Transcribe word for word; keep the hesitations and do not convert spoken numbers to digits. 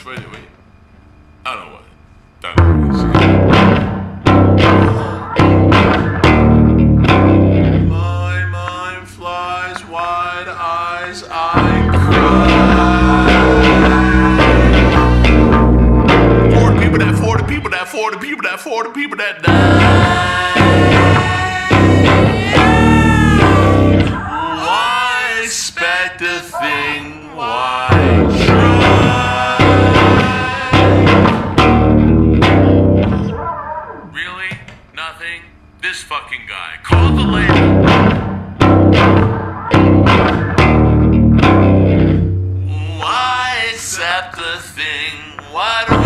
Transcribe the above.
wait, wait. I don't know what. Don't know what my mind flies, wide eyes, I cry. For the people that, for the people that, for the people that, for the people that die. Why expect a thing? Why try? Really? Nothing? This fucking guy. Call the label. Why accept the thing? Why do